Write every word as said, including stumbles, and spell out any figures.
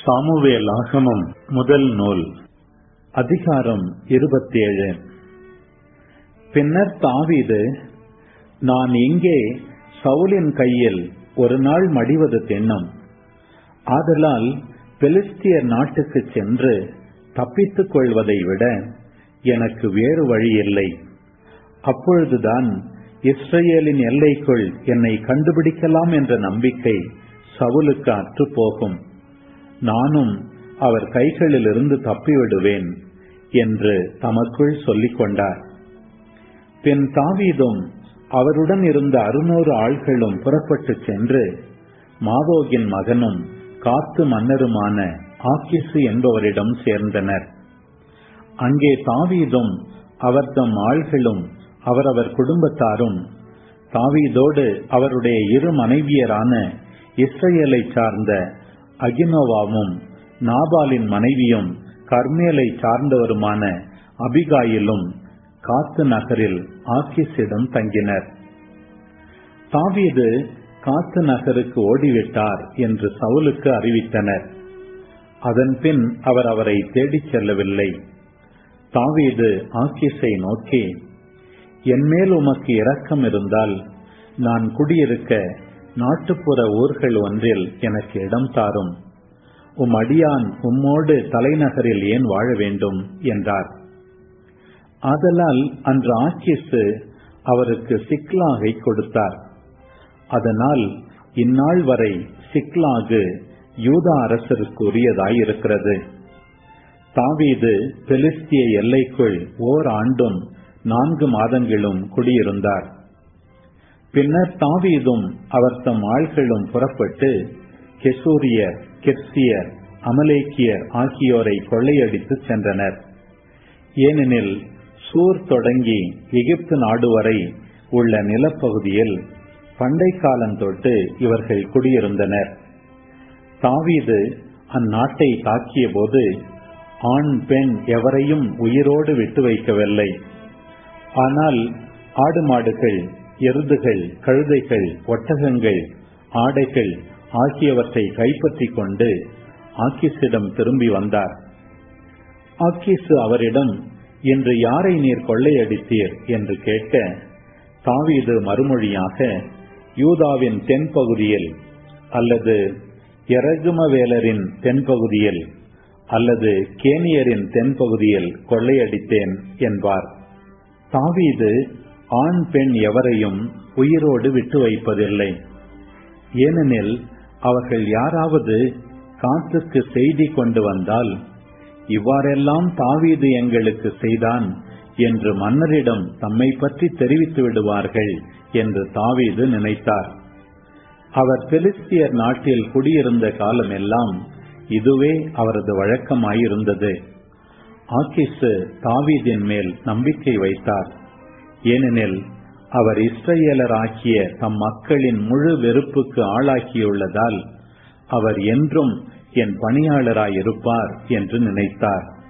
சாமுவேலாகமம் முதல் நூல் அதிகாரம் இருபத்தேழு. பின்னர் தாவீது, நான் இங்கே சவுலின் கையில் ஒரு நாள் மடிவது திண்ணம். ஆதலால் பெலிஸ்தியர் நாட்டுக்கு சென்று தப்பித்துக் கொள்வதை விட எனக்கு வேறு வழியில்லை. அப்பொழுதுதான் இஸ்ரவேலின் எல்லைக்குள் என்னை கண்டுபிடிக்கலாம் என்ற நம்பிக்கை சவுலுக்கு அற்று போகும். நானும் அவர் கைகளிலிருந்து தப்பிவிடுவேன் என்று தமக்குள் சொல்லிக் கொண்டார். பின் தாவீதும் அவருடன் இருந்த அறுநூறு ஆள்களும் புறப்பட்டு சென்று மாதோகின் மகனும் காத்து மன்னருமான ஆக்கீசு என்பவரிடம் சேர்ந்தனர். அங்கே தாவீதும் அவர்தம் ஆள்களும் அவரவர் குடும்பத்தாரும் தாவீதோடு அவருடைய இரு மனைவியரான இஸ்ரவேலை சார்ந்த அகினோவாமும் நாபாலின் மனைவியும் கர்மேலை சார்ந்தவருமான அபிகாயிலும் காத்து நகரில் ஆக்கீசிடம் தங்கினர். தாவீது காத்து நகருக்கு ஓடிவிட்டார் என்று சவுலுக்கு அறிவித்தனர். அதன் பின் அவர் அவரை தேடிச் செல்லவில்லை. தாவீது ஆக்கீசை நோக்கி, என்மேல் உமக்கு இரக்கம் இருந்தால் நான் குடியிருக்க நாட்டுப்புற ஊர்கள் ஒன்றில் எனக்கு இடம் தாரும். உம் அடியான் உம்மோடு தலைநகரில் ஏன் வாழ வேண்டும் என்றார். ஆதலால் அன்று ஆக்கீசு அவருக்கு சிக்லாகை கொடுத்தார். அதனால் இந்நாள் வரை சிக்லாகு யூதா அரசருக்கு உரியதாயிருக்கிறது. தாவீது பெலிஸ்திய எல்லைக்குள் ஓர் ஆண்டும் நான்கு மாதங்களும் குடியிருந்தார். பின்னர் தாவீதும் அவர் தம் ஆள்களும் புறப்பட்டு கெசூரியர், கிர்சியர், அமலேக்கியர் ஆகியோரை கொள்ளையடித்து சென்றனர். ஏனெனில் சூர் தொடங்கி எகிப்து நாடு வரை உள்ள நிலப்பகுதியில் பண்டை காலம் தொட்டு இவர்கள் குடியிருந்தனர். தாவீது அந்நாட்டை தாக்கிய போது ஆண் பெண் எவரையும் உயிரோடு விட்டு வைக்கவில்லை. ஆனால் ஆடு மாடுகள், எருதுகள், கழுதைகள், ஒட்டகங்கள், ஆடைகள் ஆகியவற்றை கைப்பற்றி கொண்டு ஆக்கீசிடம் திரும்பி வந்தார். ஆக்கீசு அவரிடம், இன்று யாரை நீர் கொள்ளையடித்தீர் என்று கேட்க, தாவீது மறுமொழியாக, யூதாவின் தென்பகுதியில் அல்லது எரகுமவேலரின் தென்பகுதியில் அல்லது கேனியரின் தென்பகுதியில் கொள்ளையடித்தேன் என்பார். தாவீது ஆண் பெண் எவரையும் உயிரோடு விட்டு வைப்பதில்லை. ஏனெனில் அவர்கள் யாராவது காத்துக்கு செய்தி கொண்டு வந்தால், இவ்வாறெல்லாம் தாவீது எங்களுக்கு செய்தான் என்று மன்னரிடம் தம்மை பற்றி தெரிவித்து விடுவார்கள் என்று தாவீது நினைத்தார். அவர் பெலிஸ்தியர் நாட்டில் குடியிருந்த காலமெல்லாம் இதுவே அவரது வழக்கமாயிருந்தது. ஆக்கீசு தாவீதின் மேல் நம்பிக்கை வைத்தார். ஏனெனில் அவர் இஸ்ரவேலராகிய தம் மக்களின் முழு வெறுப்புக்கு ஆளாக்கியுள்ளதால் அவர் என்றும் என் பணியாளராயிருப்பார் என்று நினைத்தார்.